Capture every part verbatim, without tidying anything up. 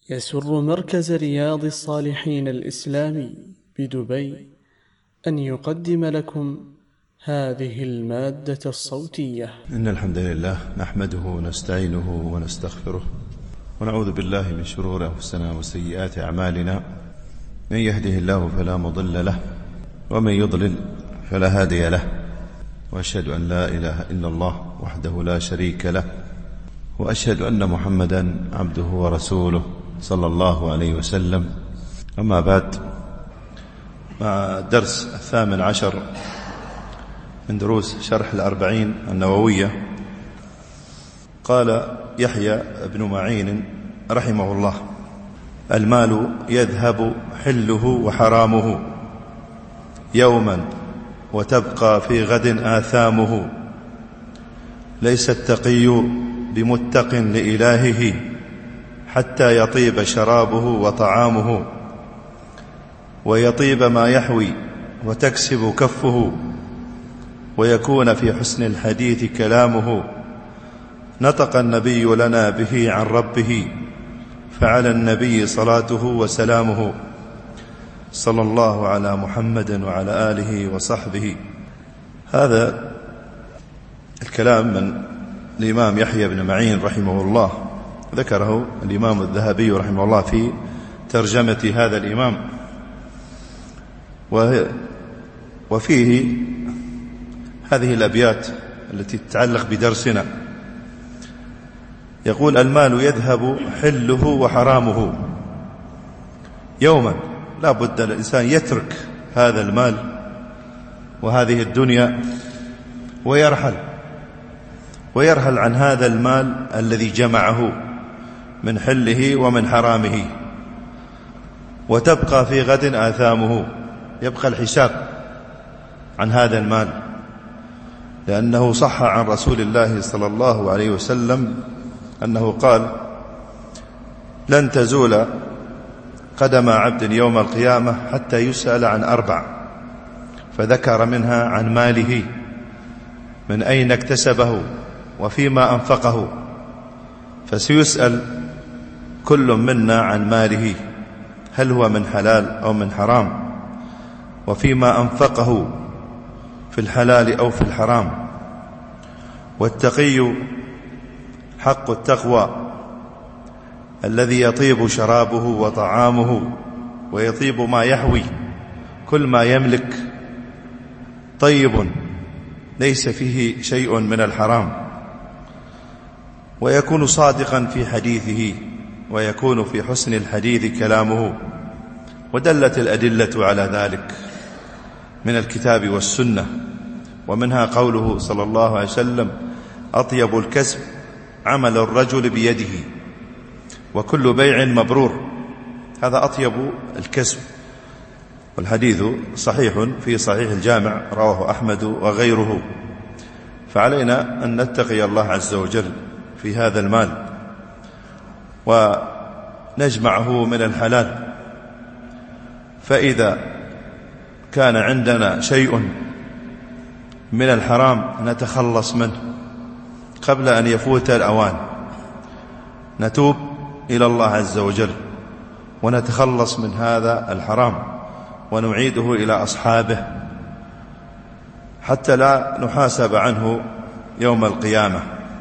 يسر مركز رياض الصالحين الإسلامي بدبي أن يقدم لكم هذه المادة الصوتية. إن الحمد لله نحمده ونستعينه ونستغفره ونعوذ بالله من شرور أنفسنا وسيئات أعمالنا. من يهده الله فلا مضل له ومن يضلل فلا هادي له، وأشهد أن لا إله إلا الله وحده لا شريك له، وأشهد أن محمدا عبده ورسوله صلى الله عليه وسلم. أما بعد، مع الدرس الثامن عشر من دروس شرح الأربعين النووية. قال يحيى بن معين رحمه الله: المال يذهب حله وحرامه يوما وتبقى في غد آثامه، ليس التقي بمتق لإلهه حتى يطيب شرابه وطعامه، ويطيب ما يحوي وتكسب كفه، ويكون في حسن الحديث كلامه. نطق النبي لنا به عن ربه، فعلى النبي صلاته وسلامه، صلى الله على محمد وعلى آله وصحبه. هذا الكلام من الإمام يحيى بن معين رحمه الله، ذكره الإمام الذهبي رحمه الله في ترجمة هذا الإمام، وفيه هذه الأبيات التي تتعلق بدرسنا. يقول: المال يذهب حله وحرامه يوما، لا بد الإنسان يترك هذا المال وهذه الدنيا ويرحل ويرحل عن هذا المال الذي جمعه من حله ومن حرامه، وتبقى في غد آثامه، يبقى الحساب عن هذا المال، لأنه صح عن رسول الله صلى الله عليه وسلم أنه قال: لن تزول قدم عبد يوم القيامة حتى يسأل عن أربع، فذكر منها عن ماله، من أين اكتسبه وفيما أنفقه. فسيسأل كل منا عن ماله، هل هو من حلال أو من حرام، وفيما أنفقه في الحلال أو في الحرام. والتقي حق التقوى الذي يطيب شرابه وطعامه، ويطيب ما يحوي، كل ما يملك طيب ليس فيه شيء من الحرام، ويكون صادقا في حديثه، ويكون في حسن الحديث كلامه. ودلت الأدلة على ذلك من الكتاب والسنة، ومنها قوله صلى الله عليه وسلم: أطيب الكسب عمل الرجل بيده، وكل بيع مبرور. هذا أطيب الكسب، والحديث صحيح في صحيح الجامع، رواه أحمد وغيره. فعلينا أن نتقي الله عز وجل في هذا المال، ونجمعه من الحلال. فإذا كان عندنا شيء من الحرام نتخلص منه قبل أن يفوت الأوان، نتوب إلى الله عز وجل ونتخلص من هذا الحرام، ونعيده إلى أصحابه حتى لا نحاسب عنه يوم القيامة.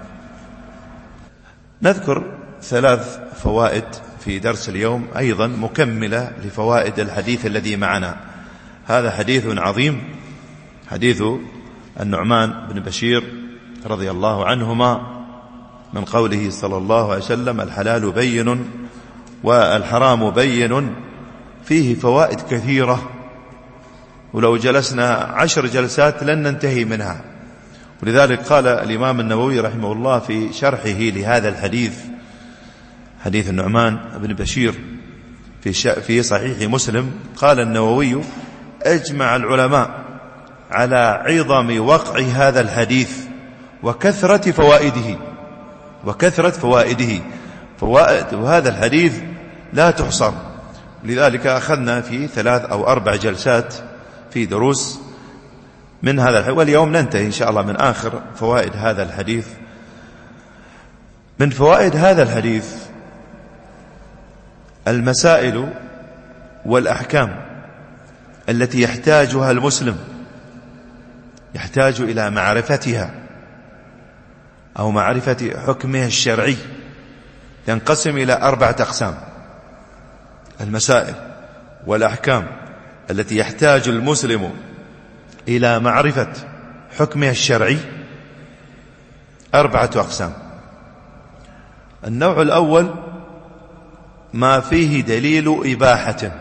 نذكر ثلاث فوائد في درس اليوم أيضا مكملة لفوائد الحديث الذي معنا. هذا حديث عظيم، حديث النعمان بن بشير رضي الله عنهما، من قوله صلى الله عليه وسلم: الحلال بين والحرام بين. فيه فوائد كثيرة، ولو جلسنا عشر جلسات لن ننتهي منها. ولذلك قال الإمام النووي رحمه الله في شرحه لهذا الحديث، حديث النعمان بن بشير في في صحيح مسلم، قال النووي: أجمع العلماء على عظم وقع هذا الحديث وكثرة فوائده وكثرة فوائده فوائد هذا الحديث لا تحصر. لذلك أخذنا في ثلاث أو أربع جلسات في دروس من هذا الحديث، واليوم ننتهي إن شاء الله من آخر فوائد هذا الحديث. من فوائد هذا الحديث المسائل والأحكام التي يحتاجها المسلم، يحتاج إلى معرفتها أو معرفة حكمها الشرعي، ينقسم إلى أربعة أقسام. المسائل والأحكام التي يحتاج المسلم إلى معرفة حكمها الشرعي أربعة أقسام. النوع الأول ما فيه دليل إباحة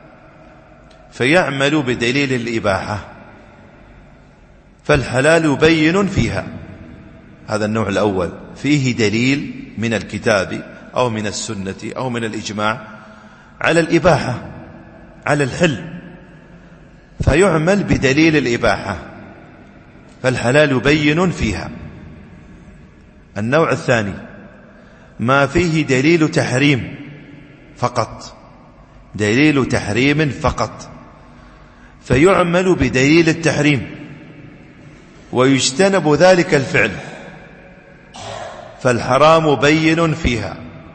فيعمل بدليل الإباحة، فالحلال بين فيها. هذا النوع الأول، فيه دليل من الكتاب أو من السنة أو من الإجماع على الإباحة، على الحل، فيعمل بدليل الإباحة، فالحلال بين فيها. النوع الثاني ما فيه دليل تحريم فقط، دليل تحريم فقط، فيعمل بدليل التحريم ويجتنب ذلك الفعل، فالحرام بين فيها.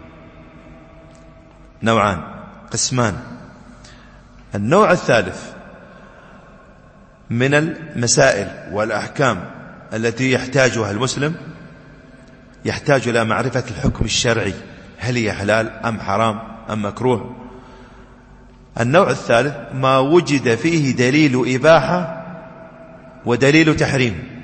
نوعان، قسمان. النوع الثالث من المسائل والأحكام التي يحتاجها المسلم، يحتاج إلى معرفة الحكم الشرعي، هل هي حلال أم حرام أم مكروه. النوع الثالث ما وجد فيه دليل إباحة ودليل تحريم،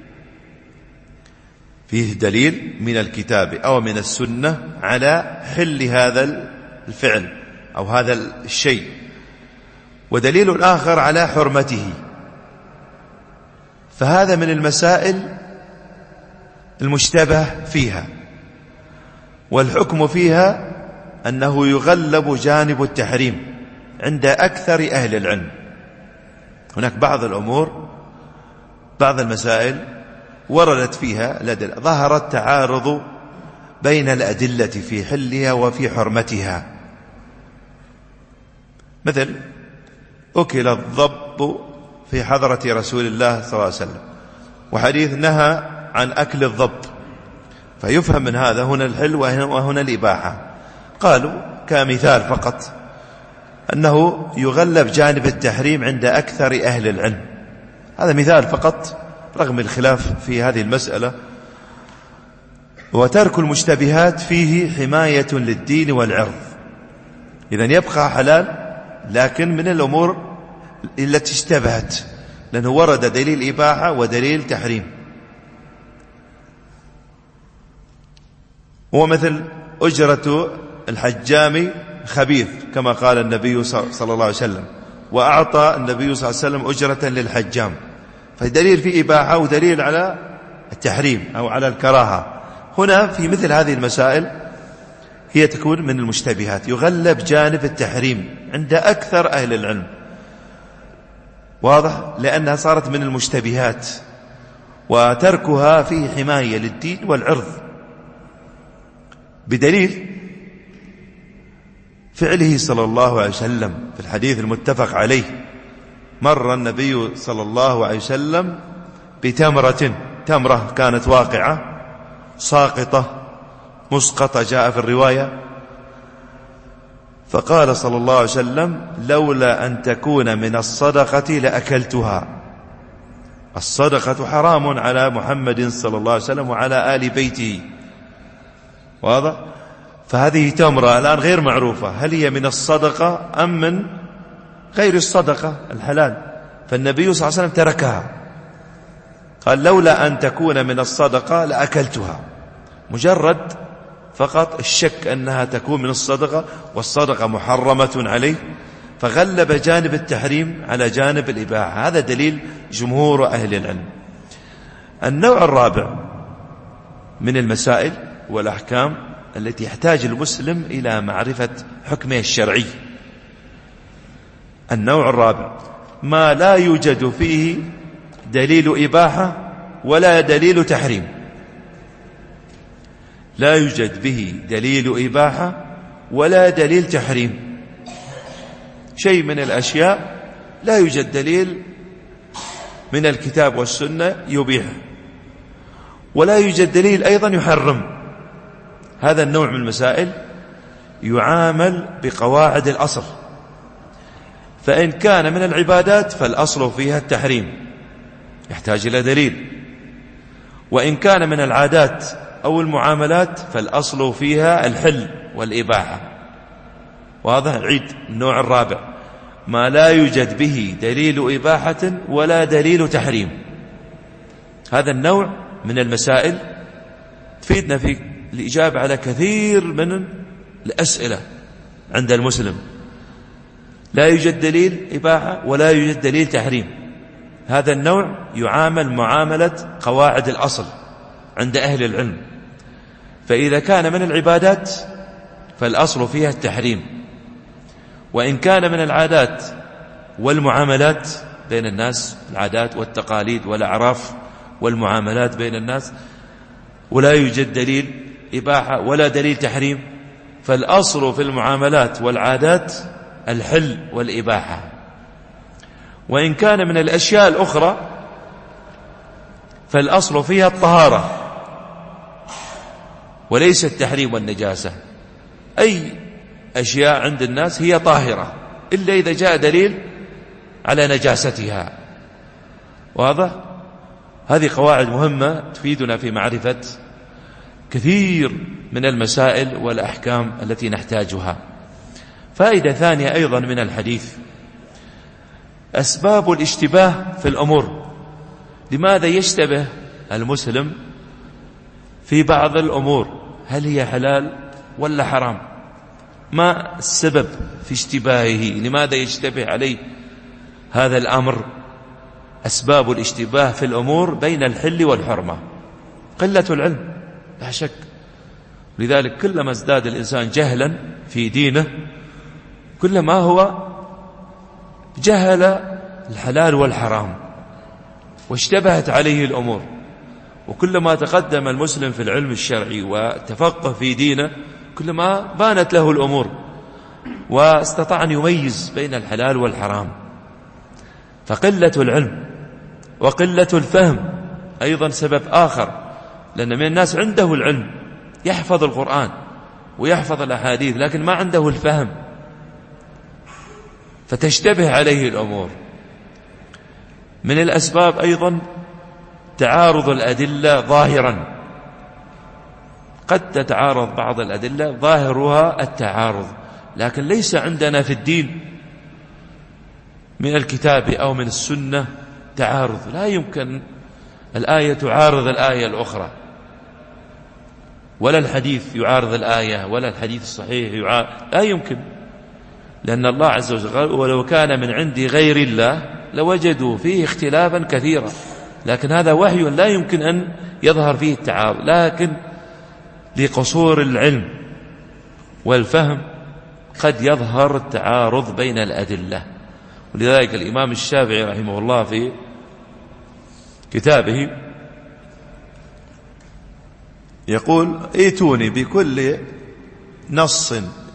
فيه دليل من الكتاب أو من السنة على حل هذا الفعل أو هذا الشيء، ودليل الآخر على حرمته. فهذا من المسائل المشتبه فيها، والحكم فيها أنه يغلب جانب التحريم عند أكثر أهل العلم. هناك بعض الأمور، بعض المسائل وردت فيها الأدلة، ظهر التعارض بين الأدلة في حلها وفي حرمتها. مثل أكل الضب في حضرة رسول الله صلى الله عليه وسلم، وحديث نهى عن أكل الضب، فيفهم من هذا هنا الحل وهنا الإباحة. قالوا كمثال فقط أنه يغلب جانب التحريم عند أكثر أهل العلم. هذا مثال فقط رغم الخلاف في هذه المسألة. وترك المشتبهات فيه حماية للدين والعرض. إذن يبقى حلال لكن من الأمور التي اشتبهت، لأنه ورد دليل إباحة ودليل تحريم. ومثل أجرة الحجام خبيث كما قال النبي صلى الله عليه وسلم، وأعطى النبي صلى الله عليه وسلم أجرة للحجام، فدليل في إباحة ودليل على التحريم أو على الكراهة. هنا في مثل هذه المسائل هي تكون من المشتبهات، يغلب جانب التحريم عند أكثر أهل العلم، واضح، لأنها صارت من المشتبهات، وتركها فيه حماية للدين والعرض بدليل فعله صلى الله عليه وسلم في الحديث المتفق عليه. مر النبي صلى الله عليه وسلم بتمرة، تمرة كانت واقعة ساقطة مسقطة جاء في الرواية، فقال صلى الله عليه وسلم لولا أن تكون من الصدقة لأكلتها. الصدقة حرام على محمد صلى الله عليه وسلم وعلى آل بيته، واضح. فهذه تمرة الآن غير معروفة هل هي من الصدقة أم من غير الصدقة الحلال، فالنبي صلى الله عليه وسلم تركها، قال لولا أن تكون من الصدقة لأكلتها. مجرد فقط الشك أنها تكون من الصدقة، والصدقة محرمة عليه، فغلب جانب التحريم على جانب الإباحة. هذا دليل جمهور أهل العلم. النوع الرابع من المسائل والأحكام التي يحتاج المسلم إلى معرفة حكمه الشرعي. النوع الرابع ما لا يوجد فيه دليل إباحة ولا دليل تحريم، لا يوجد به دليل إباحة ولا دليل تحريم. شيء من الأشياء لا يوجد دليل من الكتاب والسنة يبيح، ولا يوجد دليل أيضا يحرم. هذا النوع من المسائل يعامل بقواعد الأصل، فإن كان من العبادات فالأصل فيها التحريم يحتاج إلى دليل، وإن كان من العادات أو المعاملات فالأصل فيها الحل والإباحة. واضح؟ عيد النوع الرابع ما لا يوجد به دليل إباحة ولا دليل تحريم. هذا النوع من المسائل تفيدنا في الإجابة على كثير من الأسئلة عند المسلم. لا يوجد دليل إباحة ولا يوجد دليل تحريم. هذا النوع يعامل معاملة قواعد الأصل عند أهل العلم، فإذا كان من العبادات فالأصل فيها التحريم، وإن كان من العادات والمعاملات بين الناس، العادات والتقاليد والأعراف والمعاملات بين الناس، ولا يوجد دليل إباحة ولا دليل تحريم، فالأصل في المعاملات والعادات الحل والإباحة. وإن كان من الأشياء الأخرى فالأصل فيها الطهارة وليس التحريم والنجاسة. أي أشياء عند الناس هي طاهرة إلا إذا جاء دليل على نجاستها. واضح؟ هذه قواعد مهمة تفيدنا في معرفة كثير من المسائل والأحكام التي نحتاجها. فائدة ثانية أيضا من الحديث أسباب الاشتباه في الأمور. لماذا يشتبه المسلم في بعض الأمور؟ هل هي حلال ولا حرام؟ ما السبب في اشتباهه؟ لماذا يشتبه عليه هذا الأمر؟ أسباب الاشتباه في الأمور بين الحل والحرمة قلة العلم لا شك. لذلك كلما ازداد الإنسان جهلا في دينه كلما هو جهل الحلال والحرام واشتبهت عليه الأمور. وكلما تقدم المسلم في العلم الشرعي وتفقه في دينه كلما بانت له الأمور واستطاع أن يميز بين الحلال والحرام. فقلة العلم وقلة الفهم أيضا سبب آخر، لأن من الناس عنده العلم يحفظ القرآن ويحفظ الأحاديث لكن ما عنده الفهم فتشتبه عليه الأمور. من الأسباب أيضا تعارض الأدلة ظاهرا. قد تتعارض بعض الأدلة ظاهرها التعارض لكن ليس عندنا في الدين من الكتاب أو من السنة تعارض. لا يمكن الآية تعارض الآية الأخرى ولا الحديث يعارض الآية ولا الحديث الصحيح يعارض. لا يمكن، لأن الله عز وجل قال ولو كان من عند غير الله لوجدوا فيه اختلافا كثيرا. لكن هذا وحي لا يمكن أن يظهر فيه التعارض، لكن لقصور العلم والفهم قد يظهر التعارض بين الأدلة. ولذلك الإمام الشافعي رحمه الله في كتابه يقول ائتوني بكل نص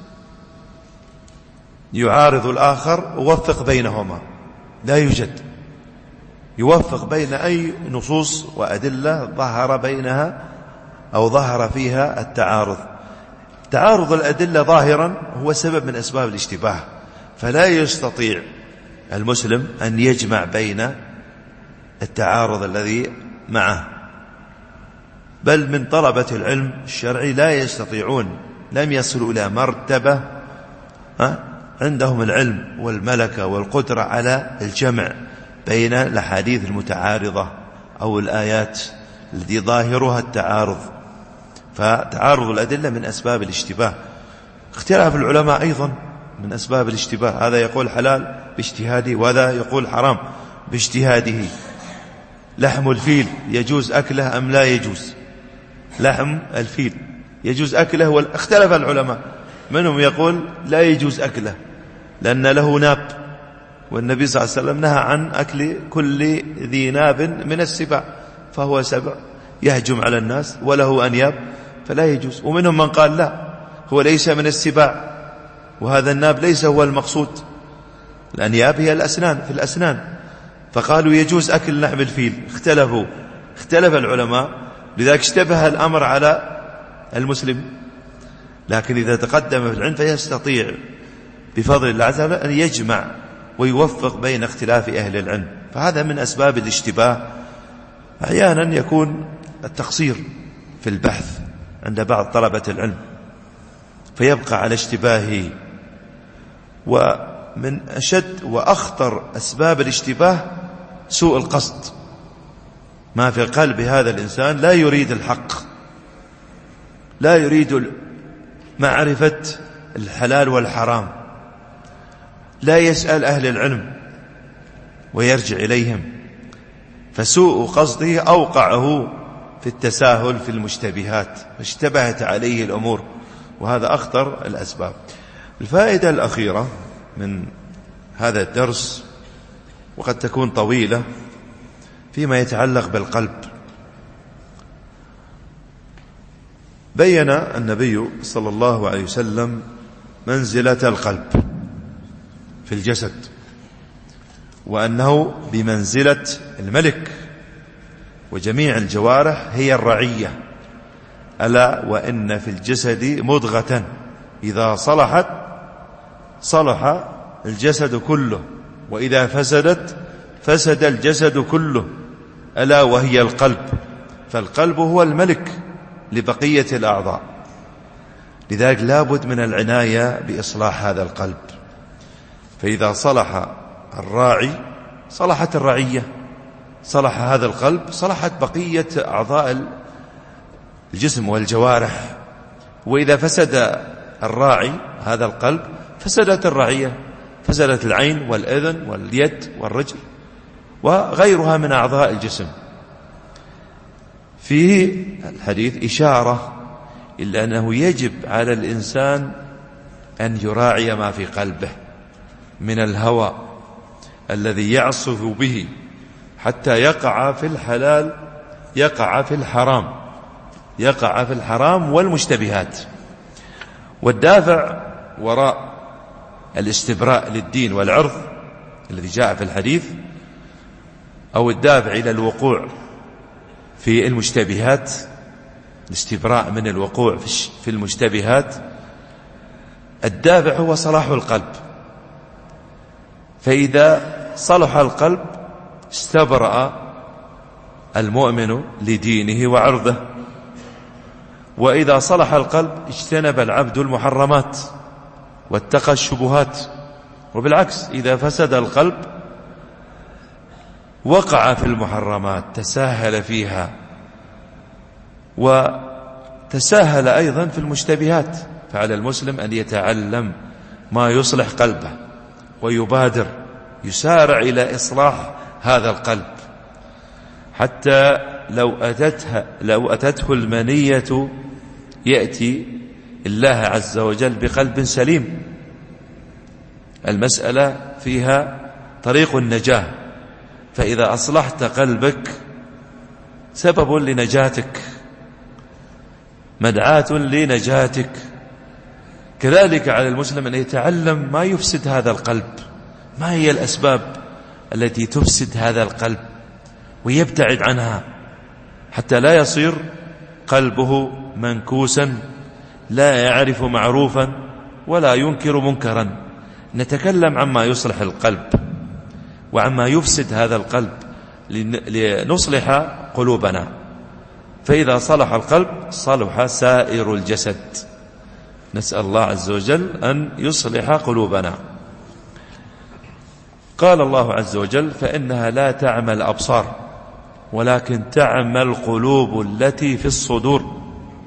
يعارض الآخر ووفق بينهما. لا يوجد يوفق بين أي نصوص وأدلة ظهر بينها أو ظهر فيها التعارض. تعارض الأدلة ظاهرا هو سبب من أسباب الاشتباه، فلا يستطيع المسلم أن يجمع بين التعارض الذي معه. بل من طلبة العلم الشرعي لا يستطيعون، لم يصلوا إلى مرتبة عندهم العلم والملكة والقدرة على الجمع بين الأحاديث المتعارضة أو الآيات التي ظاهرها التعارض. فتعارض الأدلة من أسباب الاشتباه. اختلاف العلماء أيضا من أسباب الاشتباه. هذا يقول حلال باجتهاده وهذا يقول حرام باجتهاده. لحم الفيل يجوز أكله أم لا يجوز؟ لحم الفيل يجوز أكله واختلف العلماء، منهم يقول لا يجوز أكله لأن له ناب، والنبي صلى الله عليه وسلم نهى عن أكل كل ذي ناب من السباع، فهو سبع يهجم على الناس وله أنياب فلا يجوز. ومنهم من قال لا، هو ليس من السباع وهذا الناب ليس هو المقصود، الأنياب هي الأسنان في الأسنان، فقالوا يجوز أكل لحم الفيل. اختلفوا اختلف العلماء، لذلك اشتبه الأمر على المسلم. لكن إذا تقدم في العلم فيستطيع بفضل الله عز وجل أن يجمع ويوفق بين اختلاف أهل العلم. فهذا من أسباب الاشتباه. أحيانا يكون التقصير في البحث عند بعض طلبة العلم فيبقى على اشتباهه. ومن أشد وأخطر أسباب الاشتباه سوء القصد، ما في قلب هذا الإنسان لا يريد الحق، لا يريد معرفة الحلال والحرام، لا يسأل أهل العلم ويرجع إليهم، فسوء قصده أوقعه في التساهل في المشتبهات فاشتبهت عليه الأمور، وهذا أخطر الأسباب. الفائدة الأخيرة من هذا الدرس وقد تكون طويلة فيما يتعلق بالقلب. بين النبي صلى الله عليه وسلم منزلة القلب في الجسد، وأنه بمنزلة الملك، وجميع الجوارح هي الرعية. ألا وإن في الجسد مضغة إذا صلحت صلح الجسد كله، وإذا فسدت فسد الجسد كله، ألا وهي القلب. فالقلب هو الملك لبقية الأعضاء، لذلك لابد من العناية بإصلاح هذا القلب. فإذا صلح الراعي صلحت الرعية، صلح هذا القلب صلحت بقية أعضاء الجسم والجوارح. وإذا فسد الراعي هذا القلب فسدت الرعية، فسدت العين والأذن واليد والرجل وغيرها من أعضاء الجسم. في الحديث إشارة إلا أنه يجب على الإنسان أن يراعي ما في قلبه من الهوى الذي يعصف به حتى يقع في الحلال، يقع في الحرام، يقع في الحرام والمشتبهات. والدافع وراء الاستبراء للدين والعرض الذي جاء في الحديث، أو الدافع إلى الوقوع في المشتبهات، الاستبراء من الوقوع في المشتبهات، الدافع هو صلاح القلب. فإذا صلح القلب استبرأ المؤمن لدينه وعرضه، وإذا صلح القلب اجتنب العبد المحرمات واتقى الشبهات. وبالعكس إذا فسد القلب وقع في المحرمات، تساهل فيها، وتساهل أيضا في المشتبهات. فعلى المسلم أن يتعلم ما يصلح قلبه ويبادر يسارع إلى إصلاح هذا القلب، حتى لو أتتها لو أتته المنية يأتي الله عز وجل بقلب سليم. المسألة فيها طريق النجاة، فإذا أصلحت قلبك سبب لنجاتك، مدعاة لنجاتك. كذلك على المسلم أن يتعلم ما يفسد هذا القلب، ما هي الأسباب التي تفسد هذا القلب، ويبتعد عنها حتى لا يصير قلبه منكوسا لا يعرف معروفا ولا ينكر منكرا. نتكلم عما يصلح القلب وعما يفسد هذا القلب لنصلح قلوبنا. فإذا صلح القلب صلح سائر الجسد. نسأل الله عز وجل أن يصلح قلوبنا. قال الله عز وجل: فإنها لا تعمى الأبصار ولكن تعمى القلوب التي في الصدور.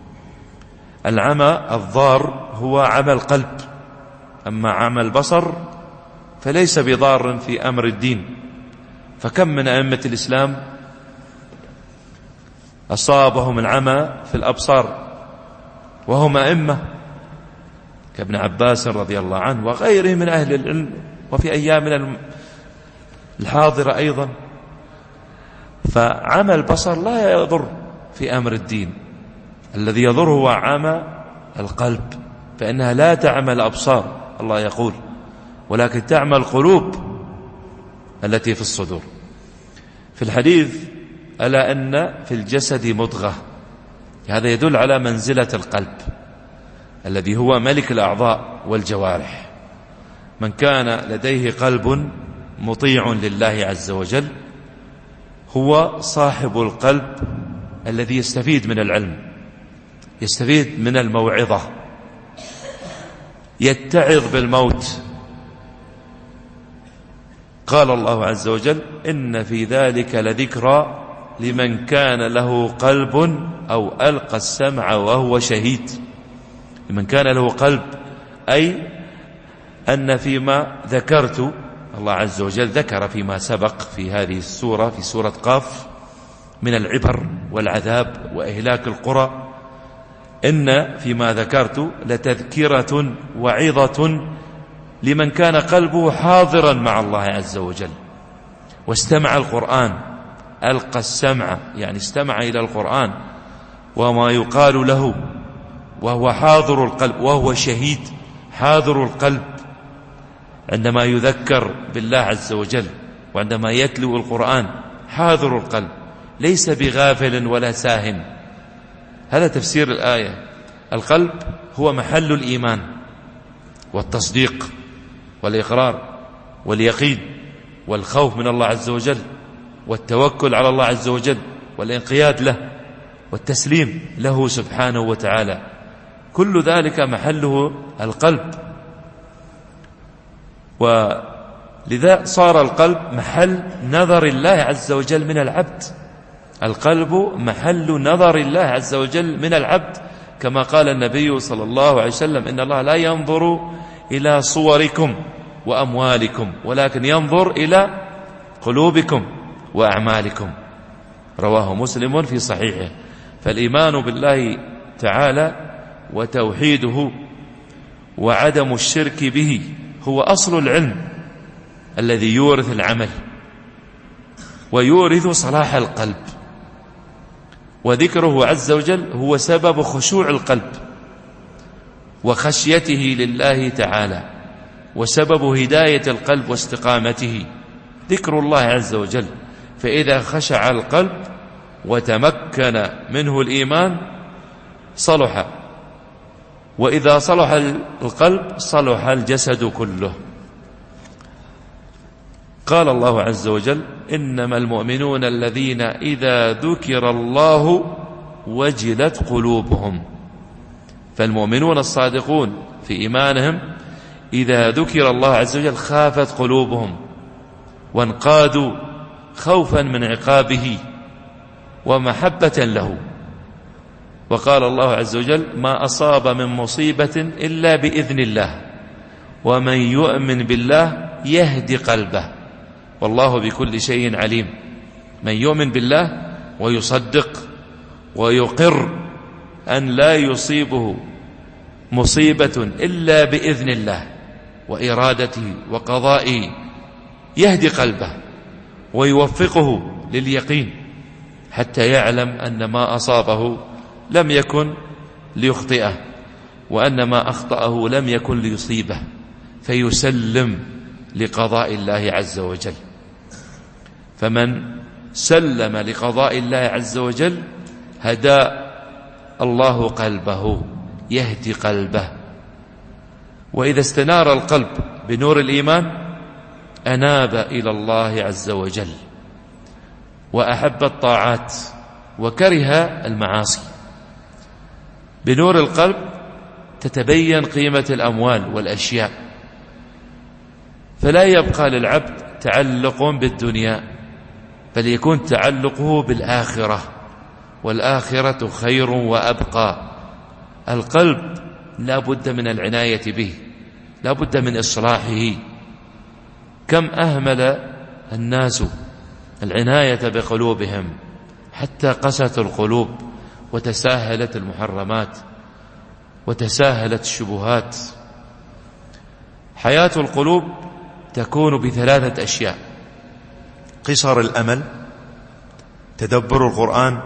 العمى الضار هو عمى القلب، أما عمى البصر فليس بضار في أمر الدين. فكم من أئمة الإسلام أصابهم العمى في الأبصار وهم أئمة كابن عباس رضي الله عنه وغيره من أهل العلم، وفي أيامنا الحاضرة أيضا. فعمى البصر لا يضر في أمر الدين، الذي يضر هو عمى القلب، فإنها لا تعمى الأبصار الله يقول، ولكن تعمى القلوب التي في الصدور. في الحديث: ألا أن في الجسد مضغة. هذا يدل على منزلة القلب. الذي هو ملك الأعضاء والجوارح. من كان لديه قلب مطيع لله عز وجل هو صاحب القلب الذي يستفيد من العلم، يستفيد من الموعظة، يتعظ بالموت. قال الله عز وجل: إن في ذلك لذكرى لمن كان له قلب أو ألقى السمع وهو شهيد. لمن كان له قلب، أي أن فيما ذكرت، الله عز وجل ذكر فيما سبق في هذه السورة، في سورة قاف، من العبر والعذاب وإهلاك القرى، إن فيما ذكرت لتذكرة وعظة لمن كان قلبه حاضرا مع الله عز وجل واستمع القرآن. ألقى السمع يعني استمع إلى القرآن وما يقال له، وهو حاضر القلب، وهو شهيد حاضر القلب عندما يذكر بالله عز وجل، وعندما يتلو القرآن حاضر القلب، ليس بغافل ولا ساهن. هذا تفسير الآية. القلب هو محل الإيمان والتصديق والإقرار واليقين والخوف من الله عز وجل والتوكل على الله عز وجل والانقياد له والتسليم له سبحانه وتعالى. كل ذلك محله القلب، ولذا صار القلب محل نظر الله عز وجل من العبد. القلب محل نظر الله عز وجل من العبد، كما قال النبي صلى الله عليه وسلم: إن الله لا ينظر إلى صوركم وأموالكم ولكن ينظر إلى قلوبكم وأعمالكم. رواه مسلم في صحيحه. فالإيمان بالله تعالى وتوحيده وعدم الشرك به هو أصل العلم الذي يورث العمل ويورث صلاح القلب. وذكره عز وجل هو سبب خشوع القلب وخشيته لله تعالى، وسبب هداية القلب واستقامته ذكر الله عز وجل. فإذا خشع القلب وتمكن منه الإيمان صلح، وإذا صلح القلب صلح الجسد كله. قال الله عز وجل: إنما المؤمنون الذين إذا ذكر الله وجلت قلوبهم. فالمؤمنون الصادقون في إيمانهم إذا ذكر الله عز وجل خافت قلوبهم وانقادوا خوفا من عقابه ومحبة له. وقال الله عز وجل: ما أصاب من مصيبة إلا بإذن الله ومن يؤمن بالله يهدي قلبه والله بكل شيء عليم. من يؤمن بالله ويصدق ويقر أن لا يصيبه مصيبة إلا بإذن الله وإرادته وقضائه يهدي قلبه ويوفقه لليقين حتى يعلم أن ما أصابه لم يكن ليخطئه وأن ما أخطأه لم يكن ليصيبه، فيسلم لقضاء الله عز وجل. فمن سلم لقضاء الله عز وجل هدى الله قلبه، يهدي قلبه. وإذا استنار القلب بنور الإيمان أناب إلى الله عز وجل وأحب الطاعات وكره المعاصي. بنور القلب تتبين قيمة الأموال والأشياء، فلا يبقى للعبد تعلق بالدنيا، بل يكون تعلقه بالآخرة، والآخرة خير وأبقى. القلب لا بد من العناية به، لا بد من إصلاحه. كم أهمل الناس العناية بقلوبهم حتى قست القلوب وتساهلت المحرمات وتساهلت الشبهات. حياة القلوب تكون بثلاثة أشياء: قصر الأمل، تدبر القرآن،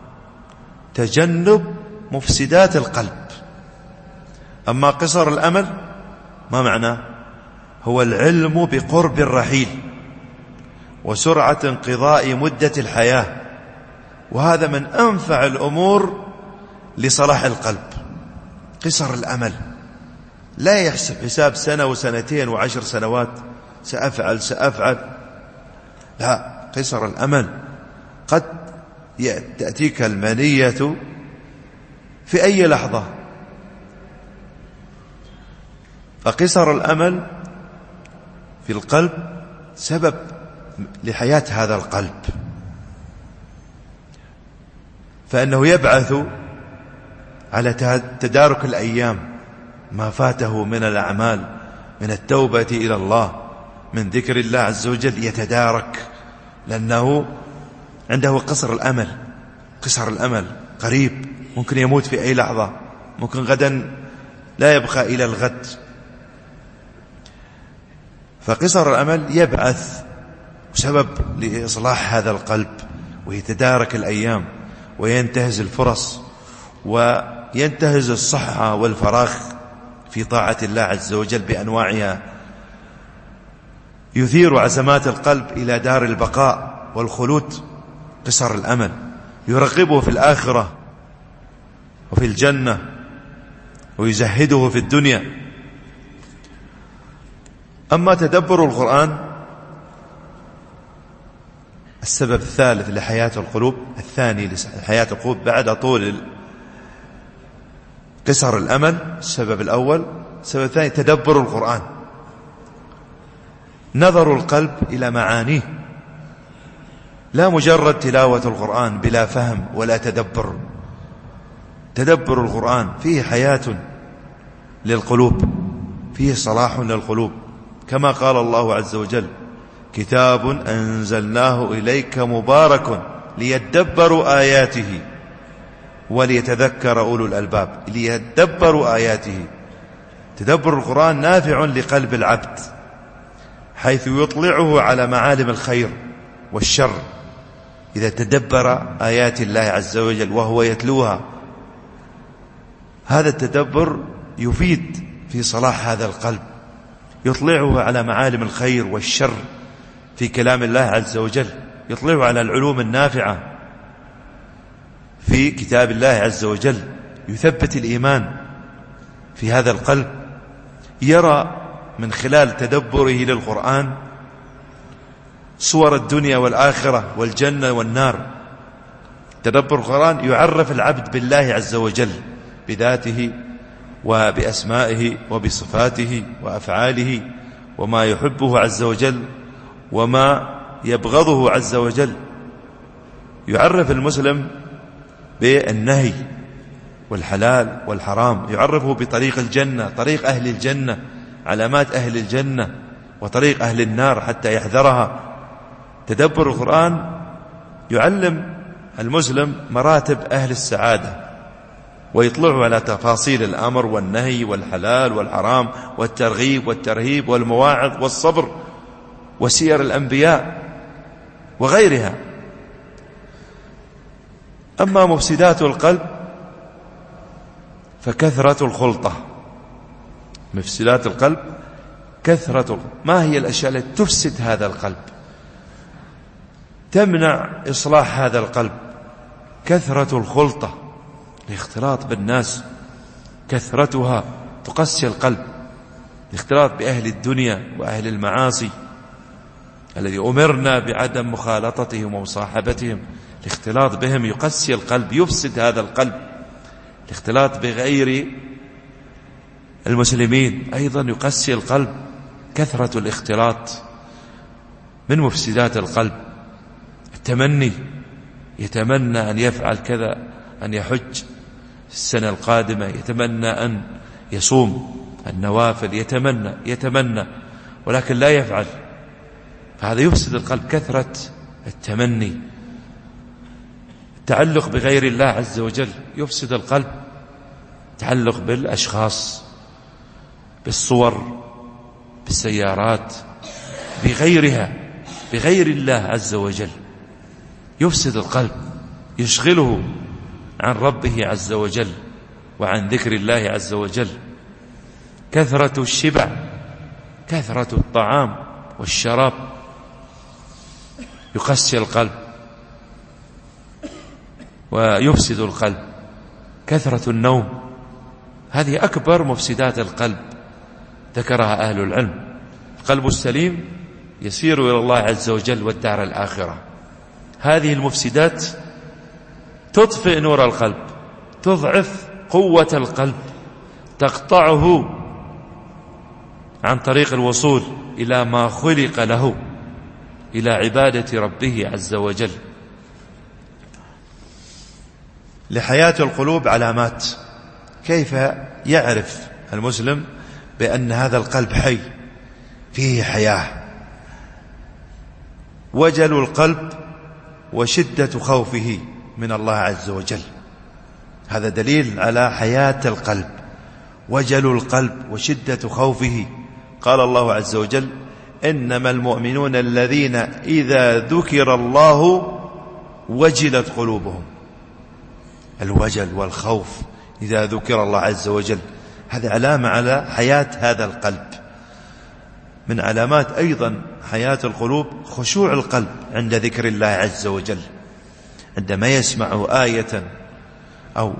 تجنب مفسدات القلب. أما قصر الأمل ما معناه؟ هو العلم بقرب الرحيل وسرعة انقضاء مدة الحياة، وهذا من أنفع الأمور لصلاح القلب. قصر الأمل، لا يحسب حساب سنة وسنتين وعشر سنوات سأفعل سأفعل، لا، قصر الأمل. قد تأتيك المنية في أي لحظة، فقصر الأمل في القلب سبب لحياة هذا القلب، فإنه يبعث على تدارك الأيام، ما فاته من الأعمال، من التوبة إلى الله، من ذكر الله عز وجل، يتدارك، لأنه عنده قصر الأمل. قصر الأمل قريب، ممكن يموت في أي لحظة، ممكن غدا لا يبقى إلى الغد. فقصر الأمل يبعث سبب لإصلاح هذا القلب، ويتدارك الأيام، وينتهز الفرص، وينتهز الصحة والفراغ في طاعة الله عز وجل بأنواعها. يثير عزمات القلب إلى دار البقاء والخلود. قصر الأمل يرغبه في الآخرة وفي الجنة، ويزهده في الدنيا. أما تدبر القرآن، السبب الثالث لحياة القلوب، الثاني لحياة القلوب بعد طول قصر الأمل. السبب الأول، السبب الثاني تدبر القرآن، نظر القلب إلى معانيه، لا مجرد تلاوة القرآن بلا فهم ولا تدبر. تدبر القرآن فيه حياة للقلوب، فيه صلاح للقلوب، كما قال الله عز وجل: كتاب أنزلناه إليك مبارك ليدبروا آياته وليتذكر أولو الألباب. ليدبروا آياته. تدبر القرآن نافع لقلب العبد، حيث يطلعه على معالم الخير والشر. إذا تدبر آيات الله عز وجل وهو يتلوها، هذا التدبر يفيد في صلاح هذا القلب، يطلعه على معالم الخير والشر في كلام الله عز وجل، يطلعه على العلوم النافعة في كتاب الله عز وجل، يثبت الإيمان في هذا القلب. يرى من خلال تدبره للقرآن صور الدنيا والآخرة والجنة والنار. تدبر القرآن يعرف العبد بالله عز وجل، بذاته وبأسمائه وبصفاته وأفعاله، وما يحبه عز وجل وما يبغضه عز وجل. يعرف المسلم بالنهي والحلال والحرام، يعرفه بطريق الجنة، طريق أهل الجنة، علامات أهل الجنة، وطريق أهل النار حتى يحذرها. تدبر القرآن يعلم المسلم مراتب أهل السعادة، ويطلعه على تفاصيل الأمر والنهي والحلال والحرام والترغيب والترهيب والمواعظ والصبر وسير الأنبياء وغيرها. أما مفسدات القلب فكثرة الخلطة. مفسدات القلب كثرة. ما هي الأشياء التي تفسد هذا القلب، تمنع إصلاح هذا القلب؟ كثرة الخلطة، الاختلاط بالناس، كثرتها تقسي القلب. الاختلاط بأهل الدنيا وأهل المعاصي الذي أمرنا بعدم مخالطتهم ومصاحبتهم، الاختلاط بهم يقسي القلب، يفسد هذا القلب. الاختلاط بغير المسلمين أيضا يقسي القلب. كثرة الاختلاط من مفسدات القلب. التمني، يتمنى أن يفعل كذا، أن يحج السنة القادمة، يتمنى أن يصوم النوافل، يتمنى يتمنى ولكن لا يفعل، فهذا يفسد القلب. كثرة التمني. التعلق بغير الله عز وجل يفسد القلب. تعلق بالأشخاص، بالصور، بالسيارات، بغيرها، بغير الله عز وجل، يفسد القلب، يشغله عن ربه عز وجل وعن ذكر الله عز وجل. كثرة الشبع، كثرة الطعام والشراب يقسي القلب ويفسد القلب. كثرة النوم، هذه أكبر مفسدات القلب ذكرها أهل العلم. القلب السليم يسير إلى الله عز وجل والدار الآخرة. هذه المفسدات تطفئ نور القلب، تضعف قوة القلب، تقطعه عن طريق الوصول إلى ما خلق له، إلى عبادة ربه عز وجل. لحياة القلوب علامات. كيف يعرف المسلم بأن هذا القلب حي فيه حياة؟ وجل القلب وشدة خوفه من الله عز وجل، هذا دليل على حياة القلب. وجل القلب وشدة خوفه. قال الله عز وجل: إنما المؤمنون الذين إذا ذكر الله وجلت قلوبهم. الوجل والخوف إذا ذكر الله عز وجل، هذه علامة على حياة هذا القلب. من علامات أيضا حياة القلوب خشوع القلب عند ذكر الله عز وجل. عندما يسمع آية أو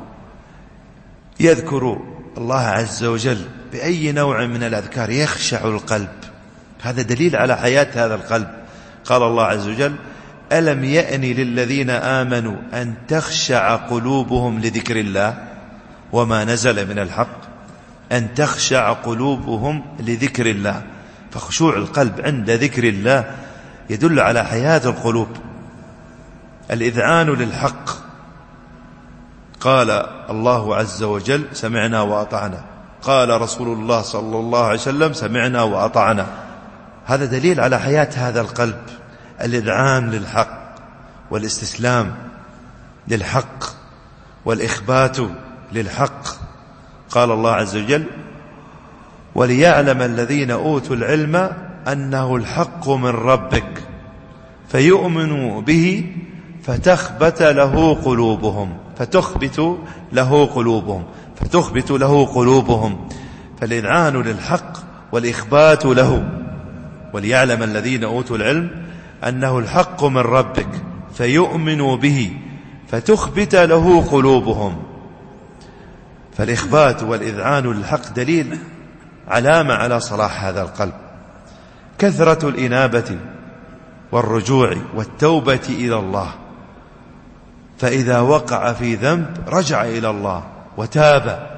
يذكر الله عز وجل بأي نوع من الأذكار يخشع القلب، هذا دليل على حياة هذا القلب. قال الله عز وجل: ألم يأن للذين آمنوا أن تخشع قلوبهم لذكر الله وما نزل من الحق. أن تخشع قلوبهم لذكر الله، فخشوع القلب عند ذكر الله يدل على حياة القلوب. الإذعان للحق، قال الله عز وجل: سمعنا وأطعنا. قال رسول الله صلى الله عليه وسلم: سمعنا وأطعنا. هذا دليل على حياة هذا القلب. الإذعان للحق والاستسلام للحق والإخبات للحق. قال الله عز وجل: وليعلم الذين أوتوا العلم أنه الحق من ربك فيؤمنوا به فتخبت له قلوبهم فتخبت له قلوبهم فتخبت له قلوبهم. فالإذعان للحق والإخبات له. وليعلم الذين أوتوا العلم أنه الحق من ربك فيؤمنوا به فتخبت له قلوبهم. فالإخبات والإذعان للحق دليل علامة على صلاح هذا القلب. كثرة الإنابة والرجوع والتوبة إلى الله، فإذا وقع في ذنب رجع إلى الله وتاب.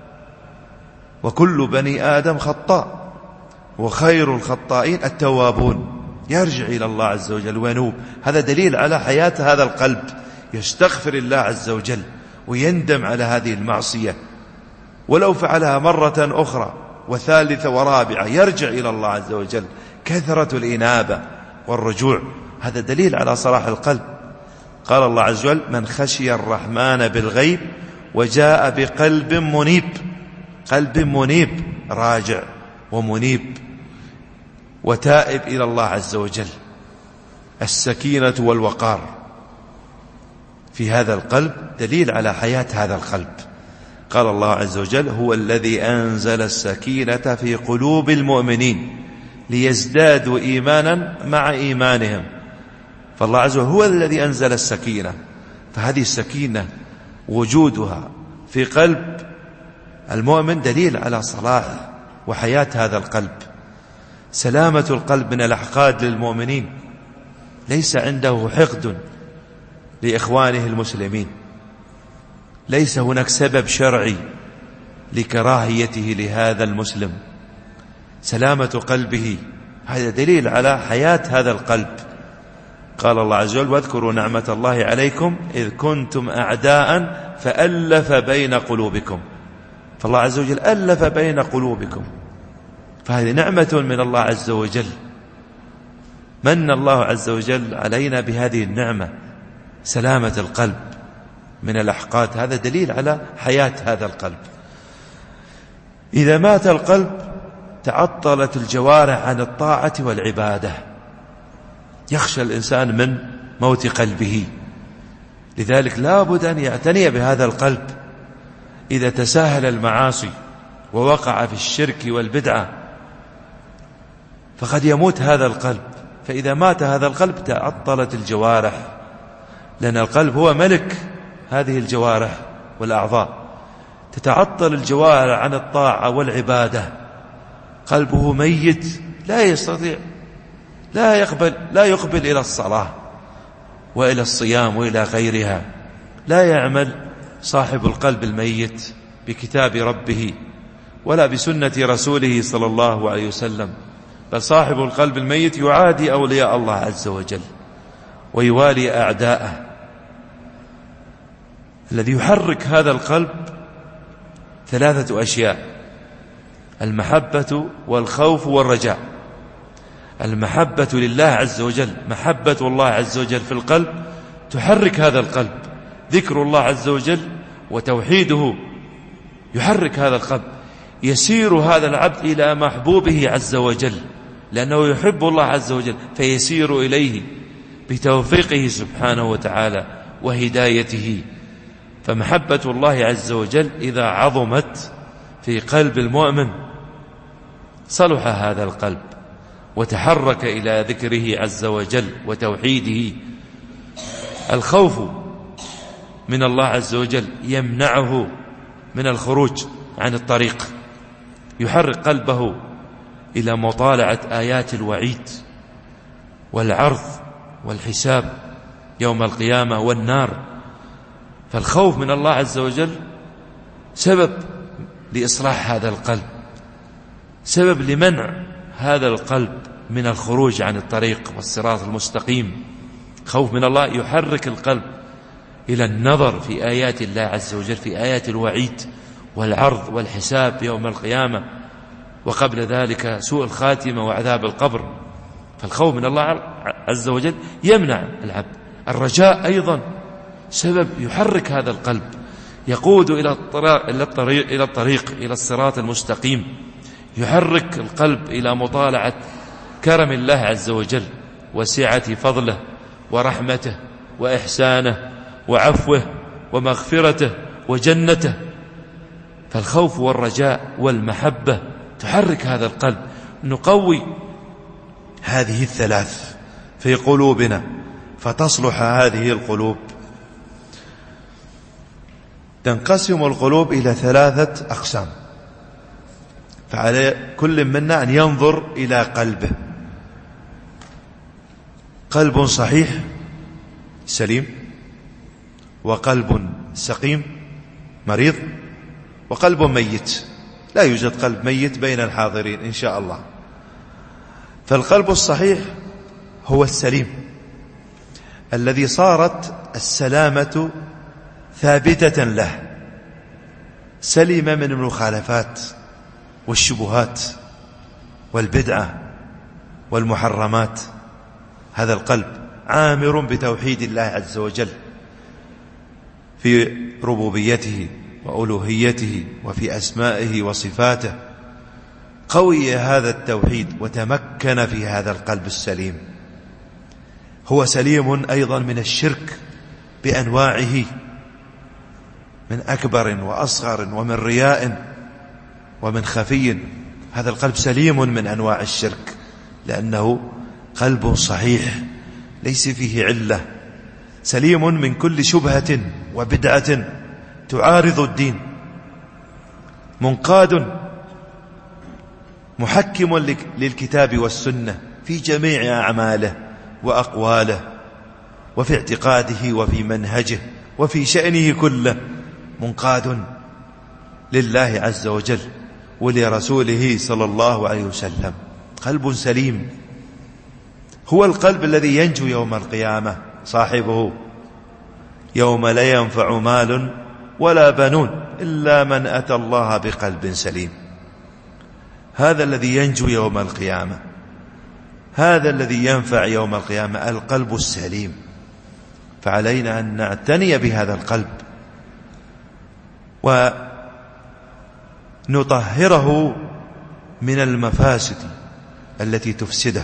وكل بني آدم خطاء وخير الخطائين التوابون، يرجع إلى الله عز وجل وينوب. هذا دليل على حياة هذا القلب، يستغفر الله عز وجل ويندم على هذه المعصية، ولو فعلها مرة أخرى وثالثة ورابعة يرجع إلى الله عز وجل. كثرة الإنابة والرجوع هذا دليل على صلاح القلب. قال الله عز وجل: من خشي الرحمن بالغيب وجاء بقلب منيب. قلب منيب راجع ومنيب وتائب إلى الله عز وجل. السكينة والوقار في هذا القلب دليل على حياة هذا القلب. قال الله عز وجل: هو الذي أنزل السكينة في قلوب المؤمنين ليزدادوا إيمانا مع إيمانهم. فالله عز وجل هو الذي أنزل السكينة، فهذه السكينة وجودها في قلب المؤمن دليل على صلاح وحياة هذا القلب. سلامة القلب من الأحقاد للمؤمنين، ليس عنده حقد لإخوانه المسلمين، ليس هناك سبب شرعي لكراهيته لهذا المسلم. سلامة قلبه هذا دليل على حياة هذا القلب. قال الله عز وجل: واذكروا نعمة الله عليكم إذ كنتم أعداء فألف بين قلوبكم. فالله عز وجل ألف بين قلوبكم، فهذه نعمة من الله عز وجل. من الله عز وجل علينا بهذه النعمة، سلامة القلب من الأحقاد. هذا دليل على حياة هذا القلب. إذا مات القلب تعطلت الجوارح عن الطاعة والعبادة. يخشى الإنسان من موت قلبه، لذلك لا بد أن يعتني بهذا القلب. إذا تساهل المعاصي ووقع في الشرك والبدعة فقد يموت هذا القلب. فإذا مات هذا القلب تعطلت الجوارح، لأن القلب هو ملك هذه الجوارح والأعضاء. تتعطل الجوارح عن الطاعة والعبادة، قلبه ميت لا يستطيع، لا يقبل لا يقبل إلى الصلاة وإلى الصيام وإلى غيرها. لا يعمل صاحب القلب الميت بكتاب ربه ولا بسنة رسوله صلى الله عليه وسلم، بل صاحب القلب الميت يعادي أولياء الله عز وجل ويوالي أعداءه. الذي يحرك هذا القلب ثلاثة أشياء: المحبة والخوف والرجاء. المحبة لله عز وجل، محبة الله عز وجل في القلب تحرك هذا القلب، ذكر الله عز وجل وتوحيده يحرك هذا القلب، يسير هذا العبد إلى محبوبه عز وجل لأنه يحب الله عز وجل فيسير إليه بتوفيقه سبحانه وتعالى وهدايته. فمحبة الله عز وجل إذا عظمت في قلب المؤمن صلح هذا القلب وتحرك إلى ذكره عز وجل وتوحيده. الخوف من الله عز وجل يمنعه من الخروج عن الطريق، يحرك قلبه إلى مطالعة آيات الوعيد والعرض والحساب يوم القيامة والنار. فالخوف من الله عز وجل سبب لإصلاح هذا القلب، سبب لمنع هذا القلب من الخروج عن الطريق والصراط المستقيم. خوف من الله يحرك القلب إلى النظر في آيات الله عز وجل، في آيات الوعيد والعرض والحساب يوم القيامة، وقبل ذلك سوء الخاتمة وعذاب القبر. فالخوف من الله عز وجل يمنع العبد. الرجاء أيضا سبب يحرك هذا القلب، يقود إلى الطريق إلى الطريق إلى الطريق إلى الصراط المستقيم، يحرك القلب إلى مطالعة كرم الله عز وجل وسعة فضله ورحمته وإحسانه وعفوه ومغفرته وجنته. فالخوف والرجاء والمحبة تحرك هذا القلب. نقوي هذه الثلاث في قلوبنا فتصلح هذه القلوب. تنقسم القلوب إلى ثلاثة أقسام، فعلى كل منا أن ينظر إلى قلبه: قلب صحيح سليم، وقلب سقيم مريض، وقلب ميت. لا يوجد قلب ميت بين الحاضرين إن شاء الله. فالقلب الصحيح هو السليم الذي صارت السلامة ثابتة له، سلم من المخالفات والشبهات والبدعة والمحرمات. هذا القلب عامر بتوحيد الله عز وجل في ربوبيته وألوهيته وفي أسمائه وصفاته. قوي هذا التوحيد وتمكن في هذا القلب السليم. هو سليم أيضا من الشرك بأنواعه، من أكبر وأصغر ومن رياء ومن خفي. هذا القلب سليم من أنواع الشرك لأنه قلب صحيح ليس فيه علة، سليم من كل شبهة وبدعة تعارض الدين، منقاد محكم للكتاب والسنة في جميع أعماله وأقواله وفي اعتقاده وفي منهجه وفي شأنه كله، منقاد لله عز وجل ولرسوله صلى الله عليه وسلم. قلب سليم هو القلب الذي ينجو يوم القيامة صاحبه، يوم لا ينفع مال ولا بنون إلا من أتى الله بقلب سليم. هذا الذي ينجو يوم القيامة، هذا الذي ينفع يوم القيامة، القلب السليم. فعلينا أن نعتني بهذا القلب ونطهره من المفاسد التي تفسده.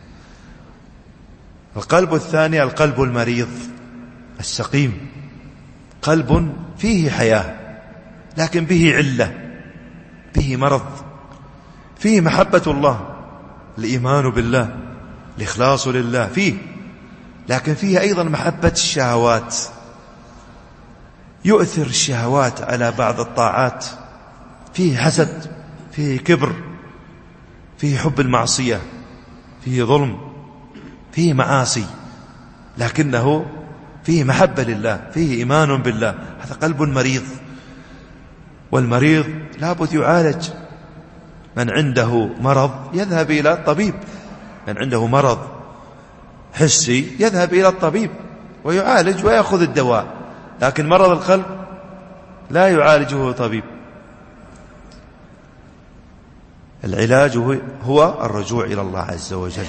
القلب الثاني القلب المريض السقيم، قلب فيه حياة لكن به علة، به مرض، فيه محبة الله، الإيمان بالله، الإخلاص لله فيه، لكن فيه أيضا محبة الشهوات، يؤثر الشهوات على بعض الطاعات، فيه حسد، فيه كبر، فيه حب المعصية، فيه ظلم، فيه معاصي، لكنه فيه محبة لله، فيه إيمان بالله. هذا قلب مريض، والمريض لابد يعالج. من عنده مرض يذهب إلى الطبيب، من عنده مرض حسي يذهب إلى الطبيب ويعالج ويأخذ الدواء، لكن مرض القلب لا يعالجه طبيب. العلاج هو الرجوع إلى الله عز وجل،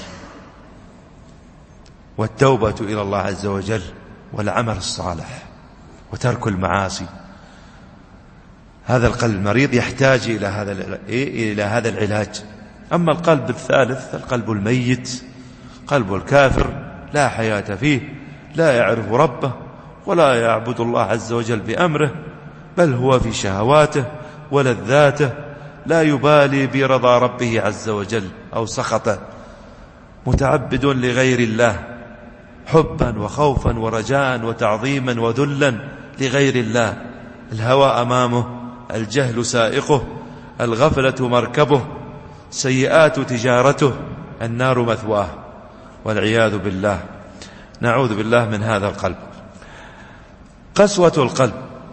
والتوبة إلى الله عز وجل، والعمل الصالح، وترك المعاصي. هذا القلب المريض يحتاج إلى هذا إلى هذا العلاج. أما القلب الثالث، القلب الميت، قلب الكافر، لا حياة فيه، لا يعرف ربه ولا يعبد الله عز وجل بأمره، بل هو في شهواته ولذاته، لا يبالي برضا ربه عز وجل أو سخطه، متعبد لغير الله، حبا وخوفا ورجاء وتعظيما وذلا لغير الله. الهوى أمامه، الجهل سائقه، الغفلة مركبه، سيئات تجارته، النار مثواه، والعياذ بالله. نعوذ بالله من هذا القلب. قسوة القلب،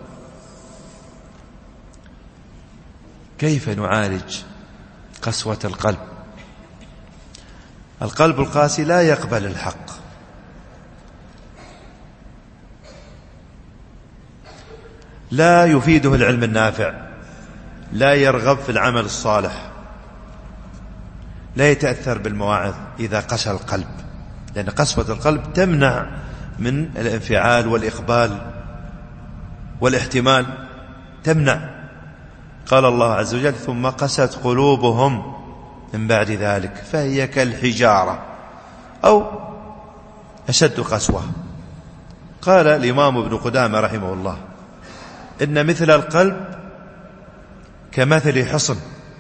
كيف نعالج قسوة القلب؟ القلب القاسي لا يقبل الحق، لا يفيده العلم النافع، لا يرغب في العمل الصالح، لا يتأثر بالمواعظ إذا قسى القلب، لأن قسوة القلب تمنع من الانفعال والإقبال والاحتمال، تمنع. قال الله عز وجل: ثم قست قلوبهم من بعد ذلك فهي كالحجارة أو أشد قسوة. قال الإمام ابن قدامة رحمه الله: إن مثل القلب كمثل حصن.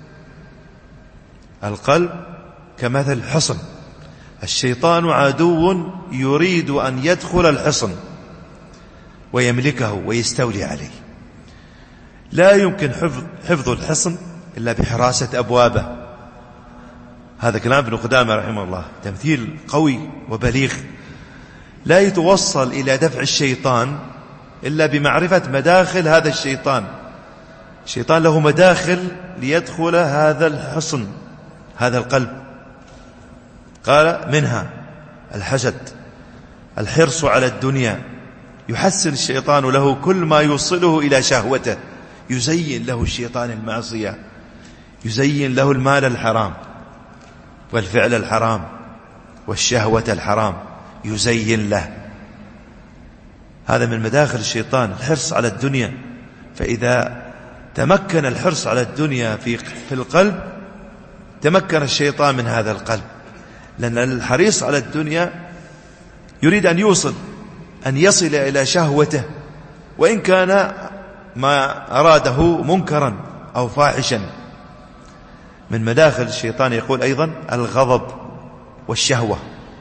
القلب كمثل حصن، الشيطان عدو يريد أن يدخل الحصن ويملكه ويستولي عليه. لا يمكن حفظ, حفظ الحصن إلا بحراسة أبوابه. هذا كلام ابن قدامة رحمه الله، تمثيل قوي وبليغ. لا يتوصل إلى دفع الشيطان إلا بمعرفة مداخل هذا الشيطان. الشيطان له مداخل ليدخل هذا الحصن، هذا القلب. قال: منها الحسد، الحرص على الدنيا، يحسن الشيطان له كل ما يوصله إلى شهوته، يزين له الشيطان المعصية، يزين له المال الحرام والفعل الحرام والشهوة الحرام، يزين له. هذا من مداخل الشيطان، الحرص على الدنيا. فإذا تمكن الحرص على الدنيا في في القلب، تمكن الشيطان من هذا القلب، لأن الحريص على الدنيا يريد أن يوصل أن يصل إلى شهوته، وإن كان ما أراده منكرا أو فاحشا. من مداخل الشيطان يقول أيضا الغضب والشهوة،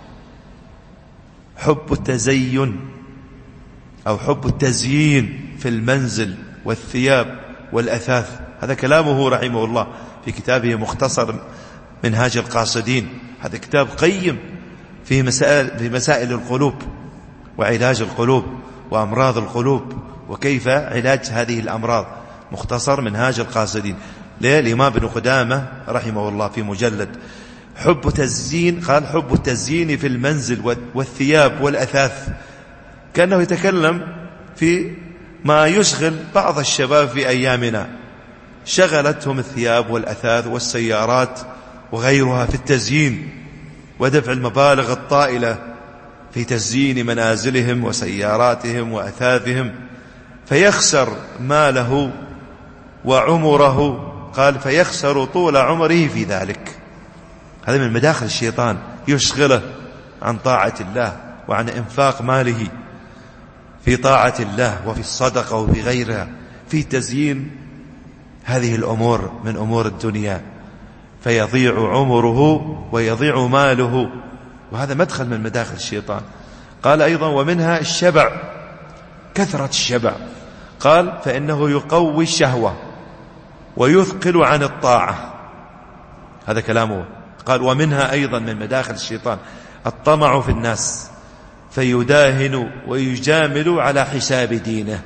حب التزين أو حب التزيين في المنزل والثياب والأثاث. هذا كلامه رحمه الله في كتابه مختصر منهاج القاصدين. هذا كتاب قيم في مسائل, في مسائل القلوب وعلاج القلوب وأمراض القلوب وكيف علاج هذه الأمراض. مختصر منهاج القاصدين للإمام ابن قدامة رحمه الله في مجلد. حب تزيين، قال: حب التزيين في المنزل والثياب والأثاث، كأنه يتكلم في ما يشغل بعض الشباب في أيامنا، شغلتهم الثياب والأثاث والسيارات وغيرها في التزيين ودفع المبالغ الطائلة في تزيين منازلهم وسياراتهم وأثاثهم، فيخسر ماله وعمره. قال: فيخسر طول عمره في ذلك. هذا من مداخل الشيطان، يشغله عن طاعة الله وعن إنفاق ماله في طاعة الله وفي الصدقة وفي غيرها، في تزيين هذه الأمور من أمور الدنيا، فيضيع عمره ويضيع ماله. وهذا مدخل من مداخل الشيطان. قال أيضا: ومنها الشبع، كثرة الشبع. قال فإنه يقوي الشهوة ويثقل عن الطاعة. هذا كلامه. قال ومنها أيضا من مداخل الشيطان الطمع في الناس فيداهن ويجامل على حساب دينه.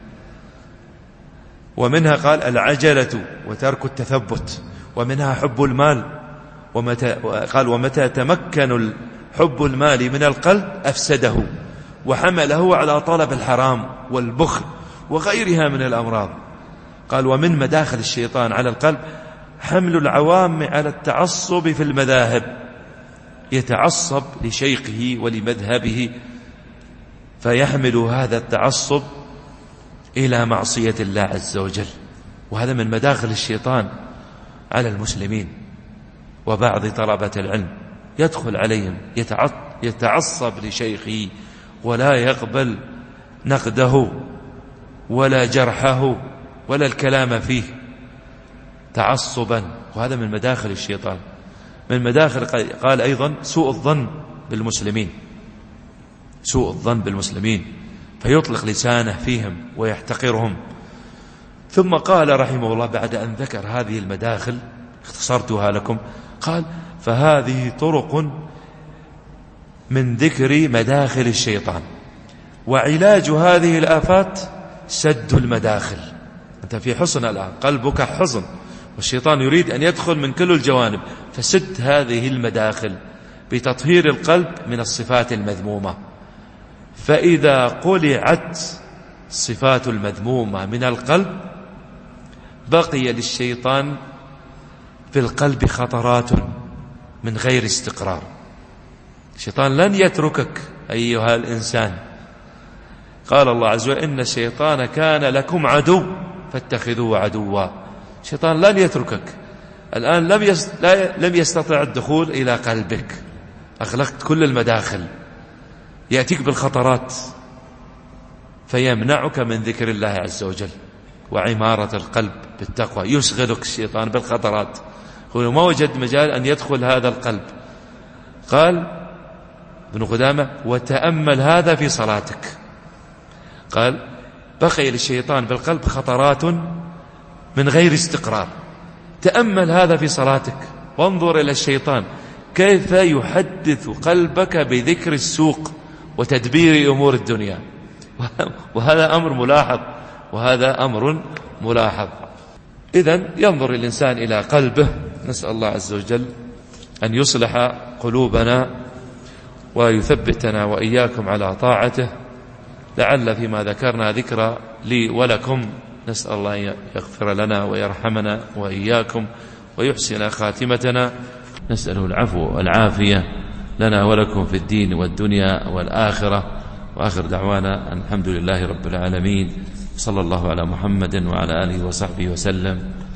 ومنها قال العجلة وترك التثبت. ومنها حب المال، ومتى قال ومتى تمكن حب المال من القلب أفسده وحمله على طلب الحرام والبخل وغيرها من الأمراض. قال ومن مداخل الشيطان على القلب حمل العوام على التعصب في المذاهب، يتعصب لشيخه ولمذهبه فيحمل هذا التعصب إلى معصية الله عز وجل. وهذا من مداخل الشيطان على المسلمين وبعض طلبة العلم، يدخل عليهم يتعصب لشيخه ولا يقبل نقده ولا جرحه ولا الكلام فيه تعصبا، وهذا من مداخل الشيطان. من مداخل قال أيضا سوء الظن بالمسلمين، سوء الظن بالمسلمين فيطلق لسانه فيهم ويحتقرهم. ثم قال رحمه الله بعد أن ذكر هذه المداخل اختصرتها لكم، قال فهذه طرق من ذكر مداخل الشيطان، وعلاج هذه الآفات سد المداخل. أنت في حصن الآن، قلبك حصن والشيطان يريد أن يدخل من كل الجوانب، فسد هذه المداخل بتطهير القلب من الصفات المذمومة. فإذا قلعت الصفات المذمومة من القلب بقي للشيطان في القلب خطرات من غير استقرار. الشيطان لن يتركك أيها الإنسان. قال الله عز وجل إن الشيطان كان لكم عدو فاتخذوه عدوا. الشيطان لن يتركك. الآن لم يس... لا... لم يستطع الدخول إلى قلبك، أغلقت كل المداخل، يأتيك بالخطرات فيمنعك من ذكر الله عز وجل وعمارة القلب بالتقوى. يشغلك الشيطان بالخطرات، هو ما وجد مجال أن يدخل هذا القلب. قال ابن قدامة وتأمل هذا في صلاتك. قال بقي للشيطان بالقلب خطرات من غير استقرار، تأمل هذا في صلاتك وانظر إلى الشيطان كيف يحدث قلبك بذكر السوق وتدبير أمور الدنيا. وهذا أمر ملاحظ، وهذا أمر ملاحظ. إذن ينظر الإنسان إلى قلبه. نسأل الله عز وجل أن يصلح قلوبنا ويثبتنا وإياكم على طاعته، لعل فيما ذكرنا ذكرى لي ولكم. نسأل الله أن يغفر لنا ويرحمنا وإياكم ويحسن خاتمتنا. نسأله العفو والعافية لنا ولكم في الدين والدنيا والآخرة. وآخر دعوانا أن الحمد لله رب العالمين، صلى الله على محمد وعلى آله وصحبه وسلم.